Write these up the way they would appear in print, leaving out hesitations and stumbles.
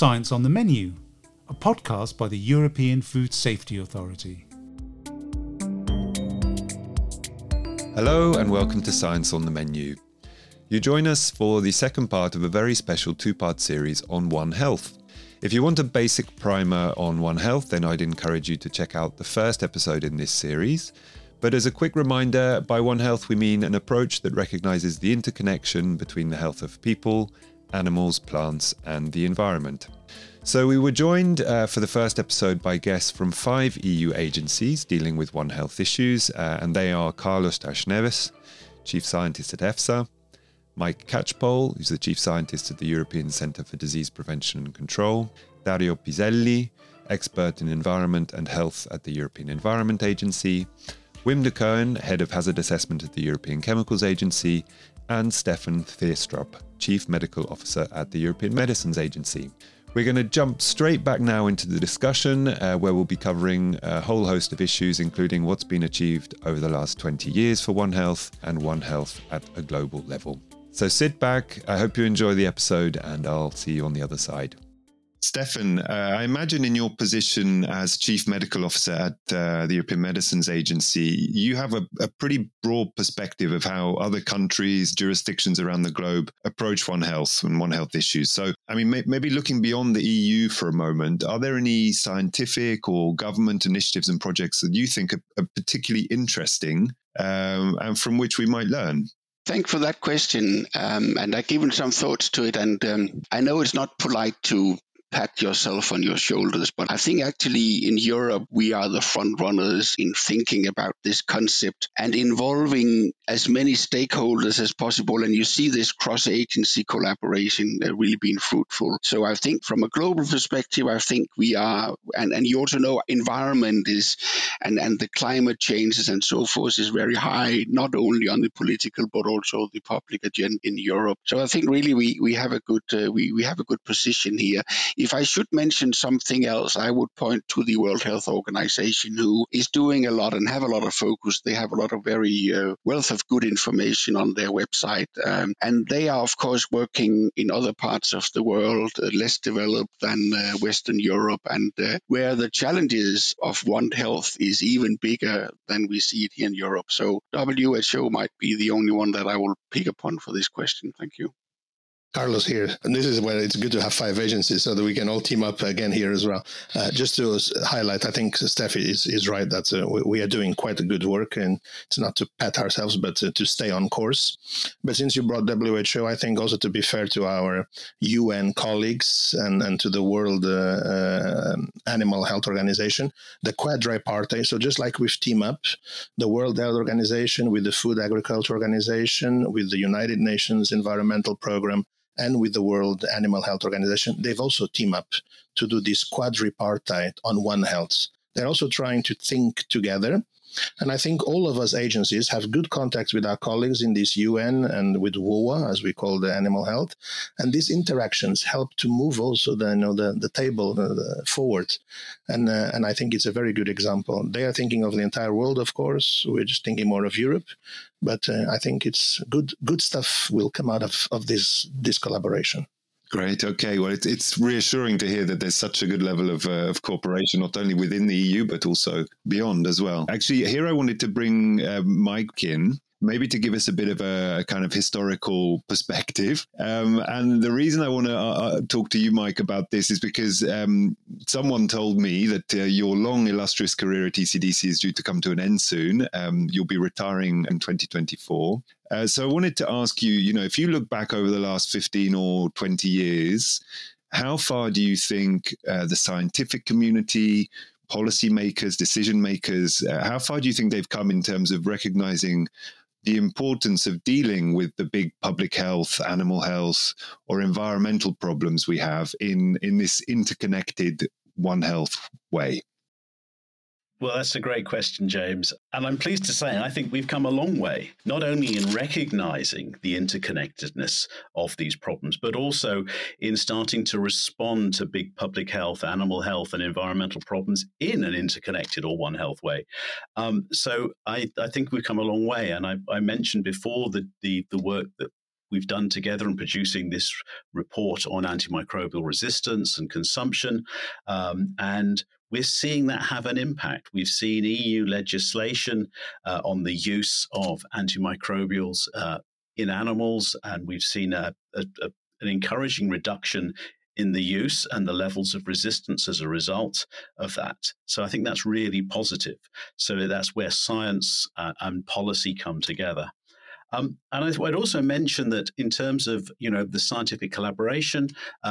Science on the Menu, a podcast by the European Food Safety Authority. Hello and welcome to Science on the Menu. You join us for the second part of a very special two-part series on One Health. If you want a basic primer on One Health, then I'd encourage you to check out the first episode in this series. But as a quick reminder, by One Health we mean an approach that recognises the interconnection between the health of people, animals, plants and the environment. So we were joined for the first episode by guests from 5 EU agencies dealing with One Health issues, and they are Carlos Das Neves, Chief Scientist at EFSA, Mike Catchpole, who's the Chief Scientist at the European Centre for Disease Prevention and Control, Dario Piselli, Expert in Environment and Health at the European Environment Agency, Wim de Coen, Head of Hazard Assessment at the European Chemicals Agency, and Stefan Theestrup, Chief Medical Officer at the European Medicines Agency. We're going to jump straight back now into the discussion where we'll be covering a whole host of issues, including what's been achieved over the last 20 years for One Health and One Health at a global level. So sit back, I hope you enjoy the episode, and I'll see you on the other side. Stefan, I imagine in your position as Chief Medical Officer at the European Medicines Agency, you have a pretty broad perspective of how other countries, jurisdictions around the globe approach One Health and One Health issues. So, I mean, maybe looking beyond the EU for a moment, are there any scientific or government initiatives and projects that you think are particularly interesting and from which we might learn? Thanks for that question. And I've given some thoughts to it. And I know it's not polite to pat yourself on your shoulders, but I think actually in Europe, we are the front runners in thinking about this concept and involving as many stakeholders as possible. And you see this cross-agency collaboration really being fruitful. So I think from a global perspective, I think we are, and you also know environment is, and the climate changes and so forth is very high, not only on the political, but also the public agenda in Europe. So I think really we have a good, we have a good position here. If I should mention something else, I would point to the World Health Organization, who is doing a lot and have a lot of focus. They have a lot of very wealth of good information on their website. And they are, of course, working in other parts of the world, less developed than Western Europe, and where the challenges of One Health is even bigger than we see it here in Europe. So WHO might be the only one that I will pick upon for this question. Thank you. Carlos here, and this is where it's good to have 5 agencies so that we can all team up again here as well. Just to highlight, I think Steffi is right that we are doing quite a good work, and it's not to pat ourselves, but to stay on course. But since you brought WHO, I think also to be fair to our UN colleagues and to the World Animal Health Organization, the quadripartite, so just like we've teamed up, the World Health Organization with the Food Agriculture Organization, with the United Nations Environmental Program, and with the World Animal Health Organization, they've also teamed up to do this quadripartite on One Health. They're also trying to think together. And I think all of us agencies have good contacts with our colleagues in this UN and with WOA, as we call the animal health. And these interactions help to move also the table forward. And I think it's a very good example. They are thinking of the entire world, of course. We're just thinking more of Europe. But I think it's good stuff will come out of this collaboration. Great. Okay. Well, it's reassuring to hear that there's such a good level of cooperation, not only within the EU, but also beyond as well. Actually, here I wanted to bring Mike in, maybe to give us a bit of a kind of historical perspective. And the reason I want to talk to you, Mike, about this is because someone told me that your long, illustrious career at ECDC is due to come to an end soon. You'll be retiring in 2024. So I wanted to ask you, if you look back over the last 15 or 20 years, how far do you think the scientific community, policymakers, decision makers, how far do you think they've come in terms of recognizing the importance of dealing with the big public health, animal health, or environmental problems we have in this interconnected One Health way? Well, that's a great question, James. And I'm pleased to say I think we've come a long way, not only in recognizing the interconnectedness of these problems, but also in starting to respond to big public health, animal health, and environmental problems in an interconnected or One Health way. So I think we've come a long way. And I mentioned before the work that we've done together in producing this report on antimicrobial resistance and consumption. And we're seeing that have an impact. We've seen EU legislation on the use of antimicrobials in animals, and we've seen an encouraging reduction in the use and the levels of resistance as a result of that. So I think that's really positive. So that's where science and policy come together. And I'd also mention that in terms of, the scientific collaboration,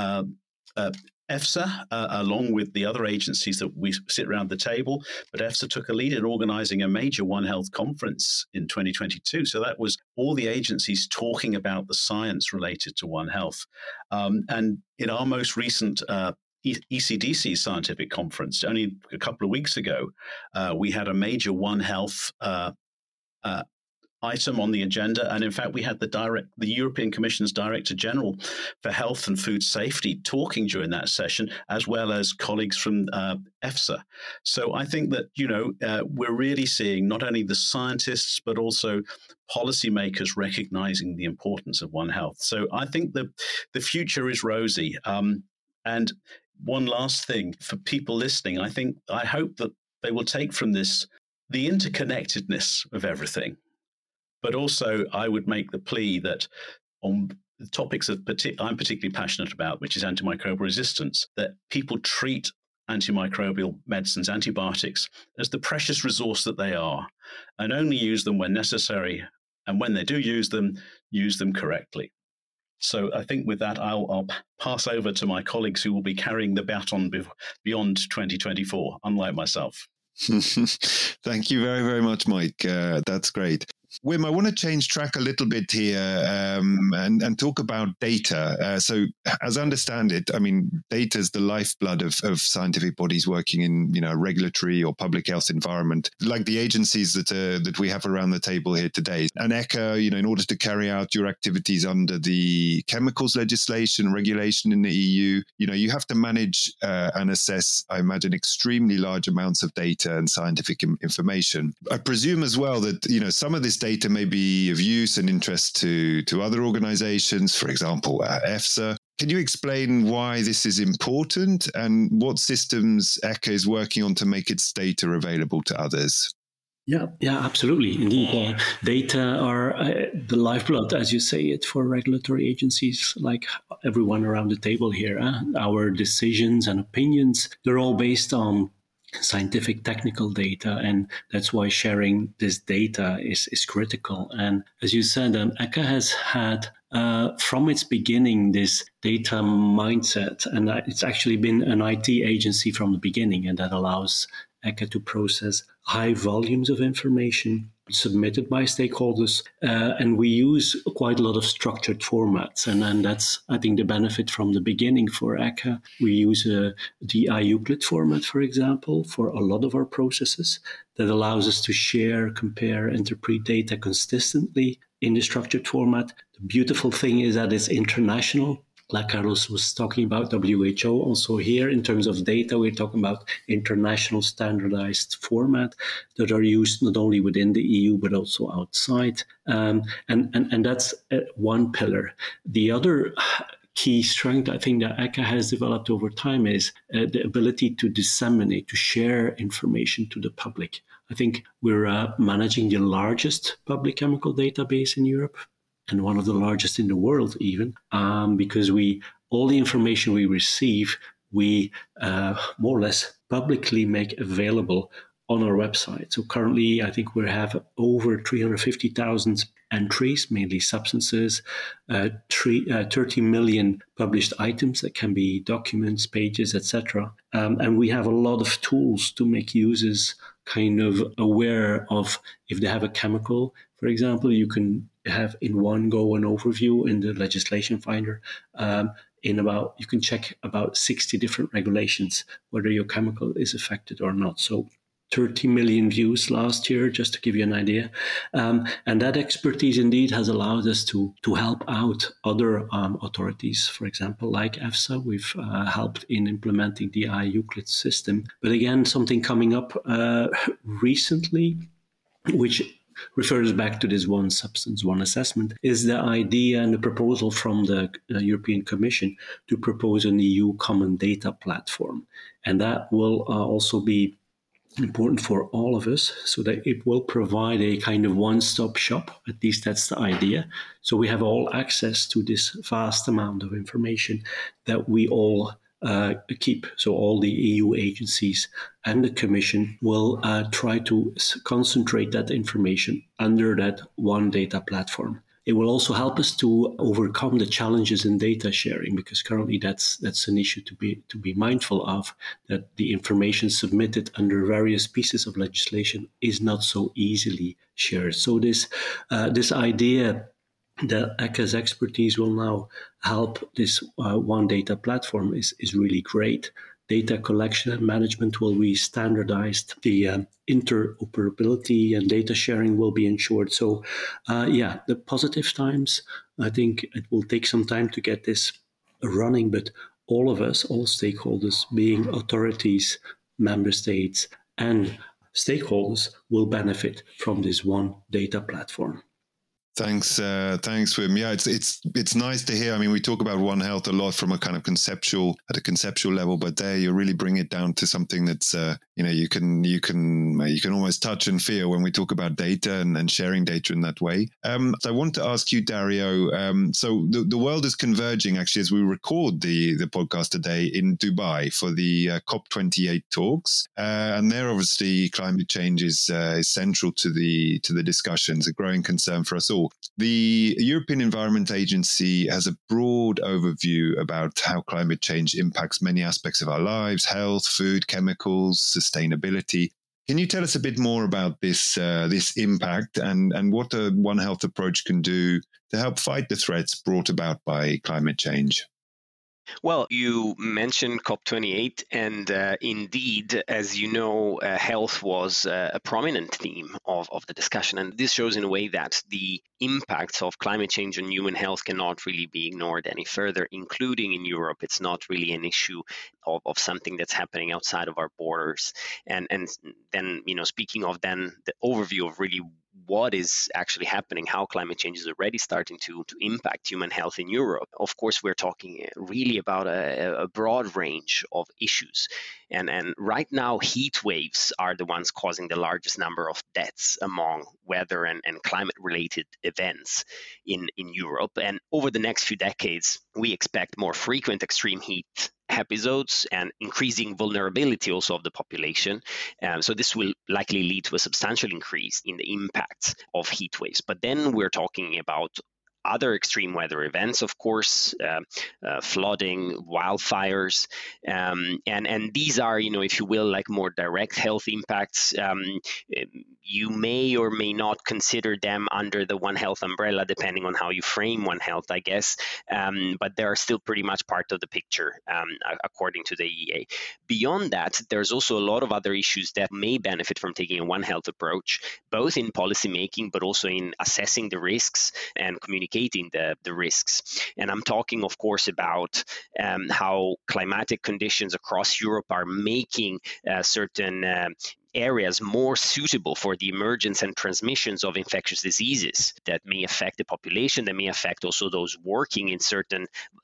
EFSA, along with the other agencies that we sit around the table, but EFSA took a lead in organizing a major One Health conference in 2022. So that was all the agencies talking about the science related to One Health. And in our most recent ECDC scientific conference, only a couple of weeks ago, we had a major One Health item on the agenda. And in fact, we had the European Commission's Director General for Health and Food Safety talking during that session, as well as colleagues from EFSA. So I think that, we're really seeing not only the scientists, but also policymakers recognizing the importance of One Health. So I think the future is rosy. And one last thing for people listening, I hope that they will take from this the interconnectedness of everything. But also, I would make the plea that on the topics I'm particularly passionate about, which is antimicrobial resistance, that people treat antimicrobial medicines, antibiotics, as the precious resource that they are, and only use them when necessary. And when they do use them correctly. So I think with that, I'll pass over to my colleagues who will be carrying the baton beyond 2024, unlike myself. Thank you very, very much, Mike. That's great. Wim, I want to change track a little bit here and talk about data. So as I understand it, data is the lifeblood of scientific bodies working in, a regulatory or public health environment, like the agencies that we have around the table here today. And ECHA, in order to carry out your activities under the chemicals legislation, regulation in the EU, you have to manage and assess, I imagine, extremely large amounts of data and scientific information. I presume as well that, some of this data may be of use and interest to other organizations, for example, EFSA. Can you explain why this is important and what systems ECHA is working on to make its data available to others? Yeah, absolutely. Indeed. Data are the lifeblood, as you say it, for regulatory agencies like everyone around the table here. Our decisions and opinions, they're all based on scientific technical data, and that's why sharing this data is critical. And as you said, ECHA has had from its beginning this data mindset, and it's actually been an IT agency from the beginning, and that allows ECHA to process high volumes of information submitted by stakeholders, and we use quite a lot of structured formats, and that's, I think, the benefit from the beginning for ECHA. We use the IUCLID format, for example, for a lot of our processes that allows us to share, compare, interpret data consistently in the structured format. The beautiful thing is that it's international. Like Carlos was talking about WHO, also here in terms of data, we're talking about international standardized format that are used not only within the EU, but also outside. And that's one pillar. The other key strength I think that ECHA has developed over time is the ability to disseminate, to share information to the public. I think we're managing the largest public chemical database in Europe, and one of the largest in the world even, because all the information we receive, we more or less publicly make available on our website. So currently, I think we have over 350,000 entries, mainly substances, 30 million published items that can be documents, pages, etc. And we have a lot of tools to make users kind of aware of if they have a chemical. For example, you can have in one go an overview in the legislation finder. You can check about 60 different regulations, whether your chemical is affected or not. So 30 million views last year, just to give you an idea. And that expertise indeed has allowed us to help out other authorities. For example, like EFSA, we've helped in implementing the IUCLID system. But again, something coming up recently, which refers back to this one substance, one assessment, is the idea and the proposal from the European Commission to propose an EU common data platform. And that will also be important for all of us, so that it will provide a kind of one-stop shop. At least that's the idea. So we have all access to this vast amount of information that we all keep. So all the EU agencies and the Commission will try to concentrate that information under that one data platform. It will also help us to overcome the challenges in data sharing, because currently that's an issue to be mindful of, that the information submitted under various pieces of legislation is not so easily shared. So this idea that ECHA's expertise will now help this one data platform is really great. Data collection and management will be standardized. The interoperability and data sharing will be ensured. So, the positive times, I think it will take some time to get this running, but all of us, all stakeholders, being authorities, member states, and stakeholders, will benefit from this one data platform. Thanks, Wim. Yeah, it's nice to hear. I mean, we talk about One Health a lot from a kind of conceptual level, but there you really bring it down to something that's you can almost touch and feel when we talk about data and sharing data in that way. So I want to ask you, Dario. So the world is converging actually as we record the podcast today in Dubai for the COP28 talks, and there obviously climate change is central to the discussions, a growing concern for us all. The European Environment Agency has a broad overview about how climate change impacts many aspects of our lives: health, food, chemicals, sustainability. Can you tell us a bit more about this impact and what a One Health approach can do to help fight the threats brought about by climate change? Well, you mentioned COP28, and indeed, as you know, health was a prominent theme of the discussion. And this shows in a way that the impacts of climate change on human health cannot really be ignored any further, including in Europe. It's not really an issue of something that's happening outside of our borders. And then, speaking of then the overview of really what is actually happening, how climate change is already starting to impact human health in Europe. Of course, we're talking really about a broad range of issues. And right now, heat waves are the ones causing the largest number of deaths among weather and climate-related events in Europe. And over the next few decades, we expect more frequent extreme heat episodes and increasing vulnerability also of the population. So this will likely lead to a substantial increase in the impacts of heat waves. But then we're talking about other extreme weather events, of course, flooding, wildfires, and these are, if you will, like more direct health impacts. You may or may not consider them under the One Health umbrella, depending on how you frame One Health, I guess. But they are still pretty much part of the picture, according to the EA. Beyond that, there's also a lot of other issues that may benefit from taking a One Health approach, both in policy making, but also in assessing the risks and communicating the risks. And I'm talking, of course, about how climatic conditions across Europe are making certain areas more suitable for the emergence and transmissions of infectious diseases that may affect the population, that may affect also those working in certain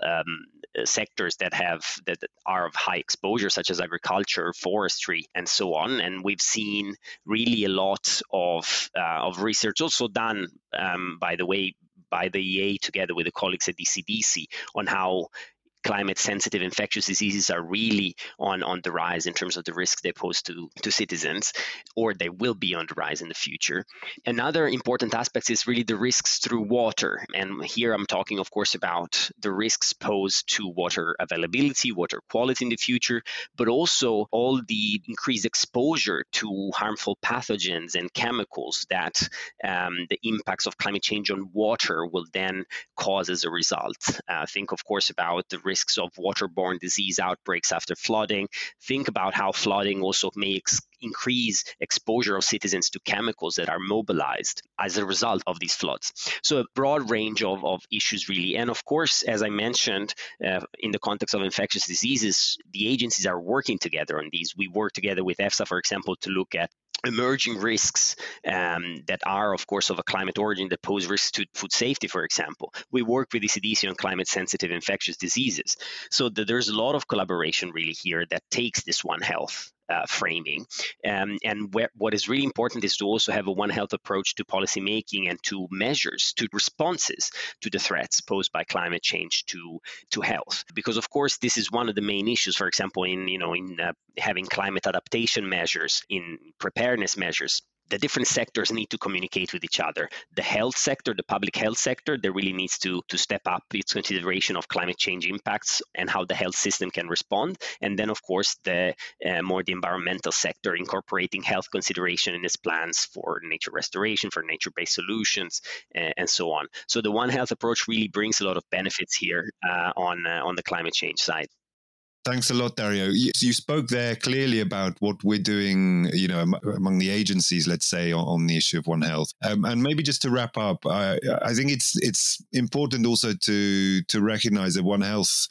sectors that are of high exposure, such as agriculture, forestry, and so on. And we've seen really a lot of research also done, by the way, by the EA together with the colleagues at ECDC on how climate-sensitive infectious diseases are really on the rise in terms of the risk they pose to citizens, or they will be on the rise in the future. Another important aspect is really the risks through water. And here I'm talking, of course, about the risks posed to water availability, water quality in the future, but also all the increased exposure to harmful pathogens and chemicals that the impacts of climate change on water will then cause as a result. Think, of course, about the risks of waterborne disease outbreaks after flooding. Think about how flooding also may increase exposure of citizens to chemicals that are mobilized as a result of these floods. So a broad range of issues, really. And of course, as I mentioned, in the context of infectious diseases, the agencies are working together on these. We work together with EFSA, for example, to look at emerging risks that are, of course, of a climate origin that pose risks to food safety, for example. We work with ECDC on climate-sensitive infectious diseases. So there's a lot of collaboration really here that takes this One Health framing. What is really important is to also have a One Health approach to policy making and to measures, to responses to the threats posed by climate change to health. Because of course, this is one of the main issues, for example, in having climate adaptation measures, in preparedness measures. The different sectors need to communicate with each other. The health sector, the public health sector, there really needs to step up its consideration of climate change impacts and how the health system can respond. And then, of course, the environmental sector, incorporating health consideration in its plans for nature restoration, for nature-based solutions, and so on. So the One Health approach really brings a lot of benefits here on the climate change side. Thanks a lot, Dario. You spoke there clearly about what we're doing, among the agencies, let's say, on the issue of One Health. And maybe just to wrap up, I think it's important also to recognize that One Health,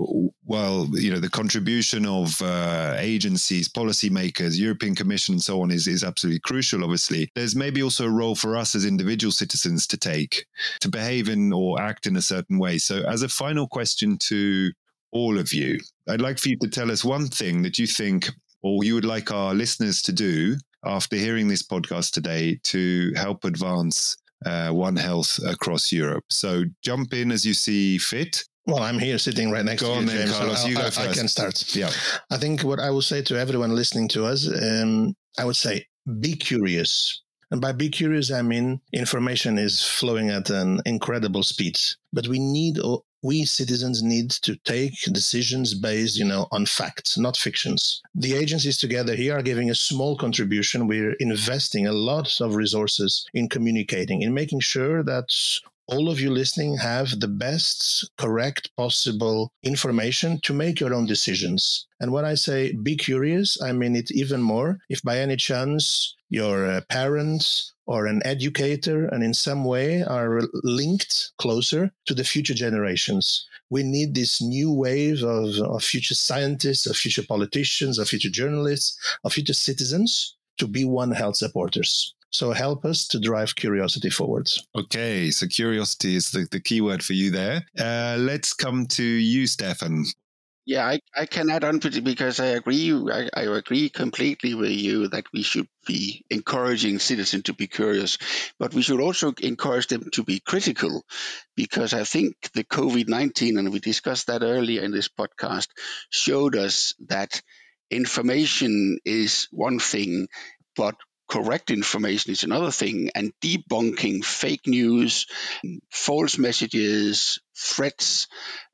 the contribution of agencies, policymakers, European Commission, and so on is absolutely crucial, obviously. There's maybe also a role for us as individual citizens to take, to behave in or act in a certain way. So as a final question to all of you, I'd like for you to tell us one thing that you think, or you would like our listeners to do after hearing this podcast today to help advance One Health across Europe. So jump in as you see fit. Well, I'm here sitting right next to you, James. Carlos, you go first. I can start. Yeah. I think what I will say to everyone listening to us, I would say, be curious. And by be curious, I mean information is flowing at an incredible speed. But we citizens need to take decisions based, on facts, not fictions. The agencies together here are giving a small contribution. We're investing a lot of resources in communicating, in making sure that all of you listening have the best, correct possible information to make your own decisions. And when I say be curious, I mean it even more. If by any chance your parents or an educator and in some way are linked closer to the future generations, we need this new wave of future scientists, of future politicians, of future journalists, of future citizens to be One Health supporters. So help us to drive curiosity forward. Okay, so curiosity is the key word for you there. Let's come to you, Stefan. Yeah, I can add on to it because I agree. I agree completely with you that we should be encouraging citizens to be curious, but we should also encourage them to be critical, because I think the COVID-19, and we discussed that earlier in this podcast, showed us that information is one thing, but correct information is another thing, and debunking fake news, false messages, threats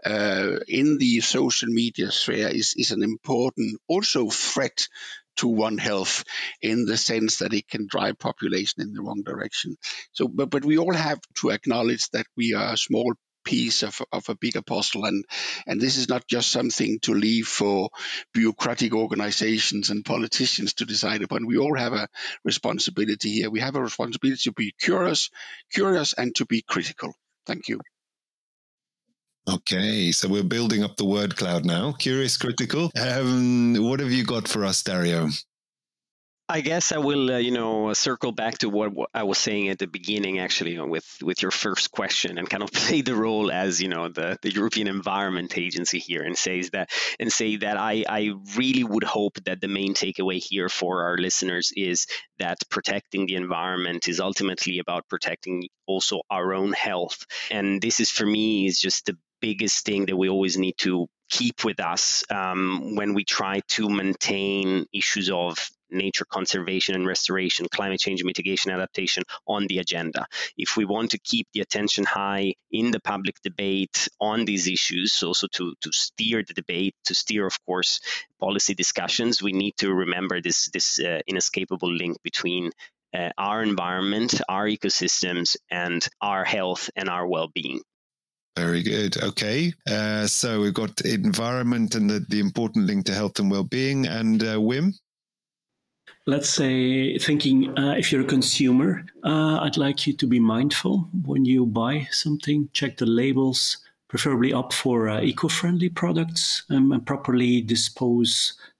in the social media sphere is an important also threat to One Health, in the sense that it can drive population in the wrong direction. So, but we all have to acknowledge that we are a small piece of a bigger puzzle, and this is not just something to leave for bureaucratic organizations and politicians to decide upon. We all have a responsibility here. We have a responsibility to be curious and to be critical. Thank you. Okay, so we're building up the word cloud now. Curious, critical. What have you got for us, Dario? I guess I will, circle back to what I was saying at the beginning, actually, with your first question, and kind of play the role as, the European Environment Agency here, and say that I really would hope that the main takeaway here for our listeners is that protecting the environment is ultimately about protecting also our own health. And this is, for me, is just the biggest thing that we always need to keep with us when we try to maintain issues of nature conservation and restoration, climate change mitigation, adaptation on the agenda. If we want to keep the attention high in the public debate on these issues, also to steer the debate, to steer, of course, policy discussions, we need to remember this inescapable link between our environment, our ecosystems, and our health and our well-being. Very good. Okay. So we've got environment and the important link to health and well-being. And Wim? Let's say, thinking if you're a consumer, I'd like you to be mindful when you buy something. Check the labels, preferably opt for eco-friendly products, and properly dispose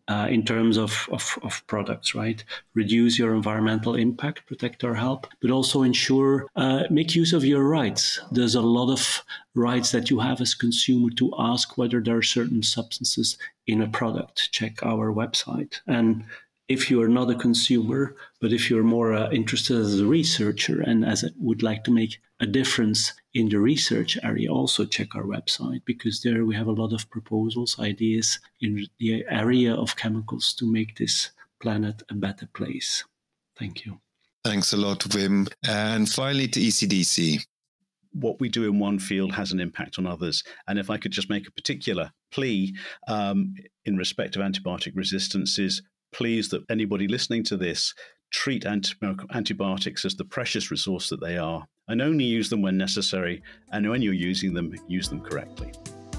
in terms of products, right? Reduce your environmental impact, protect our health, but also ensure, make use of your rights. There's a lot of rights that you have as consumer to ask whether there are certain substances in a product. Check our website. And if you are not a consumer, but if you're more interested as a researcher and would like to make a difference in the research area, also check our website, because there we have a lot of proposals, ideas in the area of chemicals to make this planet a better place. Thank you. Thanks a lot, Wim. And finally to ECDC. What we do in one field has an impact on others. And if I could just make a particular plea in respect of antibiotic resistance is, please, that anybody listening to this treat antibiotics as the precious resource that they are, and only use them when necessary, and when you're using them, use them correctly.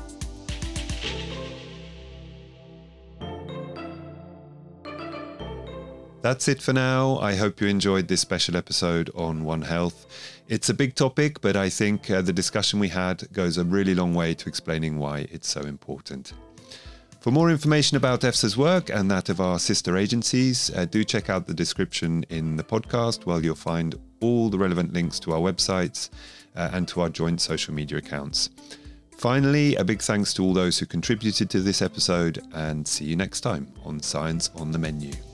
That's it for now. I hope you enjoyed this special episode on One Health. It's a big topic, but I think the discussion we had goes a really long way to explaining why it's so important. For more information about EFSA's work and that of our sister agencies, do check out the description in the podcast, where you'll find all the relevant links to our websites and to our joint social media accounts. Finally, a big thanks to all those who contributed to this episode, and see you next time on Science on the Menu.